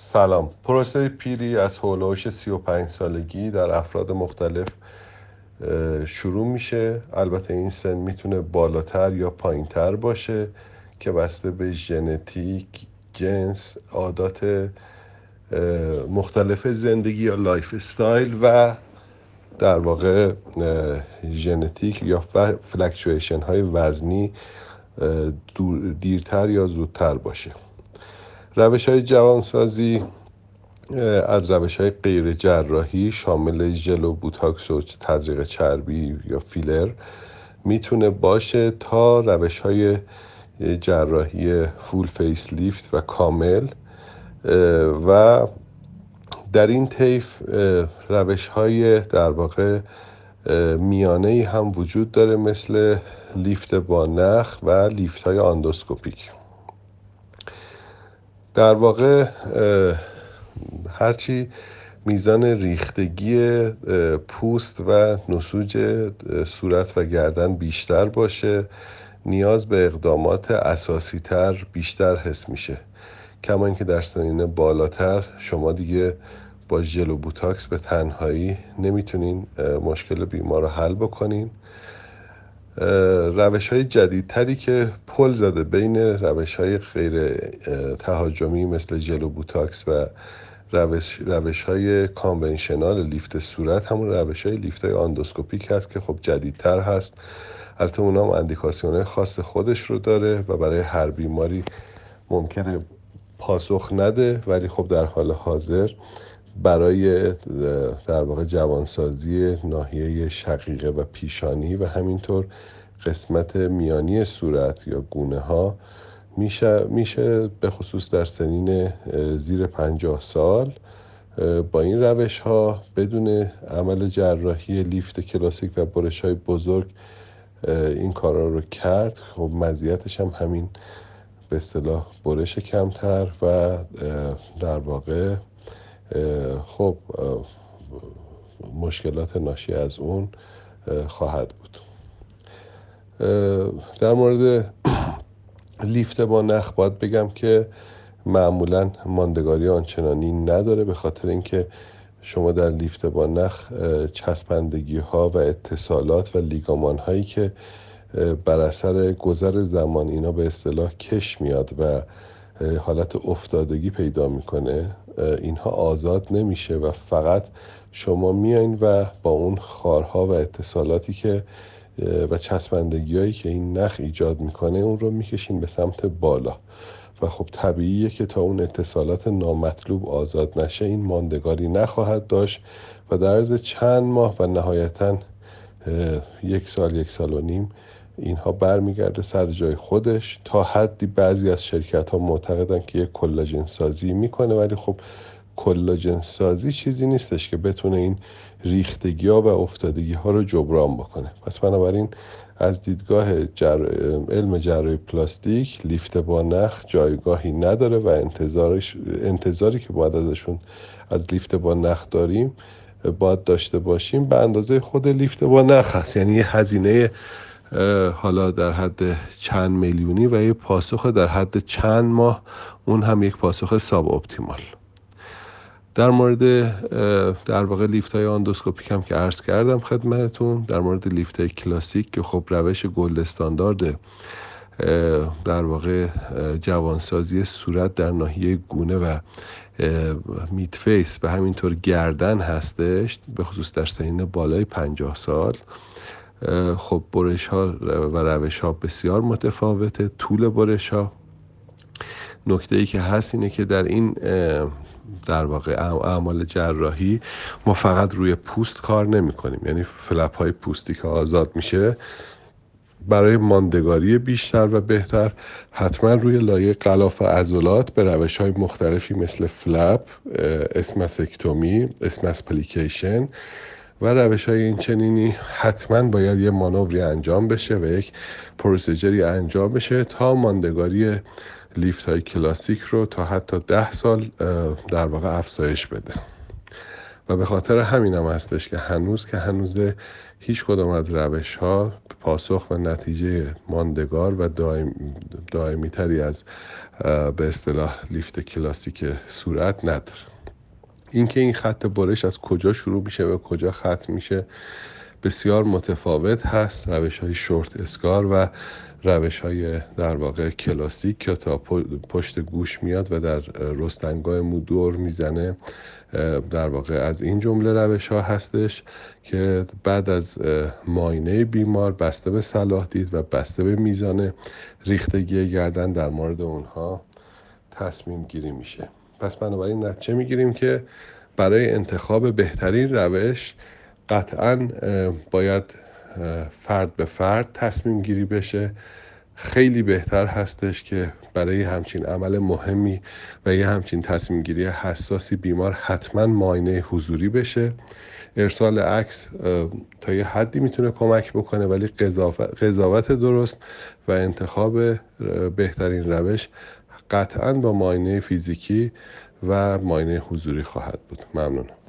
سلام. پروسه پیری از هولوش 35 سالگی در افراد مختلف شروع میشه. البته این سن میتونه بالاتر یا پایینتر باشه که بسته به ژنتیک، جنس، عادات مختلف زندگی یا لایف استایل و در واقع ژنتیک یا فلکچویشن های وزنی دیرتر یا زودتر باشه. روش های جوانسازی از روش های غیر جراحی شامل ژل و بوتاکس و تزریق چربی یا فیلر میتونه باشه تا روش های جراحی فول فیس لیفت و کامل. و در این طیف روش های در واقع میانه‌ای هم وجود داره، مثل لیفت با نخ و لیفت های آندوسکوپیک. در واقع هرچی میزان ریختگی پوست و نسوج صورت و گردن بیشتر باشه، نیاز به اقدامات اساسی تر بیشتر حس میشه. کما اینکه در سنین بالاتر شما دیگه با ژل و بوتاکس به تنهایی نمیتونین مشکل بیمار رو حل بکنین. روش های جدیدتری که پل زده بین روش های غیر تهاجمی مثل ژل و بوتاکس و روش های کانونشنال لیفت صورت، همون روش های لیفت های آندوسکوپیک هست که خب جدیدتر هست. البته اونا هم اندیکاسیون های خاص خودش رو داره و برای هر بیماری ممکنه پاسخ نده، ولی خب در حال حاضر برای در واقع جوانسازی ناحیه شقیقه و پیشانی و همینطور قسمت میانی صورت یا گونه ها میشه به خصوص در سنین زیر 50 سال با این روش ها بدون عمل جراحی لیفت کلاسیک و برش های بزرگ این کارا رو کرد. خب مزیتش هم همین به اصطلاح برش کمتر و در واقع خب مشکلات ناشی از اون خواهد بود. در مورد لیفت با نخ باید بگم که معمولا ماندگاری آنچنانی نداره، به خاطر اینکه شما در لیفت با نخ چسبندگی ها و اتصالات و لیگامان هایی که بر اثر گذر زمان اینا به اصطلاح کش میاد و حالت افتادگی پیدا میکنه، اینها آزاد نمیشه و فقط شما میاین و با اون خارها و اتصالاتی که و چسبندگی هایی که این نخ ایجاد میکنه اون رو میکشین به سمت بالا و خب طبیعیه که تا اون اتصالات نامطلوب آزاد نشه این ماندگاری نخواهد داشت و در عرض چند ماه و نهایتاً 1 سال 1.5 سال اینها برمیگرده سر جای خودش. تا حدی بعضی از شرکت ها معتقدن که یک کلاژن سازی میکنه، ولی خب کلاژن سازی چیزی نیستش که بتونه این ریختگی ها و افتادگی ها رو جبران بکنه. پس بنابراین از دیدگاه علم جراحی پلاستیک لیفت با نخ جایگاهی نداره و انتظاری که باید ازشون از لیفت با نخ داریم باید داشته باشیم به اندازه خود لیفت با نخ هست، یعنی یه هزینه حالا در حد چند میلیونی و یه پاسخ در حد چند ماه، اون هم یک پاسخ ساب اپتیمال. در مورد در واقع لیفت های آندوسکوپیک هم که عرض کردم خدمتتون. در مورد لیفت های کلاسیک که خب روش گلد استاندارد در واقع جوانسازی صورت در ناحیه گونه و میت فیس و همینطور گردن هستش، به خصوص در سنین بالای 50 سال. خب برش ها و روش ها بسیار متفاوته. طول برش ها، نکته ای که هست اینه که در این در واقع اعمال جراحی ما فقط روی پوست کار نمی کنیم، یعنی فلپ های پوستی که آزاد میشه برای ماندگاری بیشتر و بهتر حتما روی لایه غلاف عضلات به روش های مختلفی مثل فلپ، اسمسکتومی، اسمسپلیکیشن و روش های این چنینی حتما باید یه مانوری انجام بشه و یک پروسیجری انجام بشه تا ماندگاری لیفت های کلاسیک رو تا حتی 10 سال در واقع افزایش بده. و به خاطر همین هم هستش که هنوز هیچ کدام از روش ها پاسخ و نتیجه ماندگار و دائمی تری از به اصطلاح لیفت کلاسیک صورت نداره. اینکه این خط برش از کجا شروع میشه و کجا ختم میشه بسیار متفاوت هست. روش‌های شورت اسکار و روش‌های در واقع کلاسیک که تا پشت گوش میاد و در رستنگاه مو دور میزنه، در واقع از این جمله روش‌ها هستش که بعد از معاینه بیمار بسته به صلاح دید و بسته به میزان ریختگی گردن در مورد اونها تصمیم گیری میشه. پس بنابراین نتیجه میگیریم که برای انتخاب بهترین روش قطعاً باید فرد به فرد تصمیم گیری بشه. خیلی بهتر هستش که برای همچین عمل مهمی و یه همچین تصمیم گیری حساسی بیمار حتما معاینه حضوری بشه. ارسال عکس تا یه حدی میتونه کمک بکنه، ولی قضاوت درست و انتخاب بهترین روش قطعاً با معاینه فیزیکی و معاینه حضوری خواهد بود. ممنون.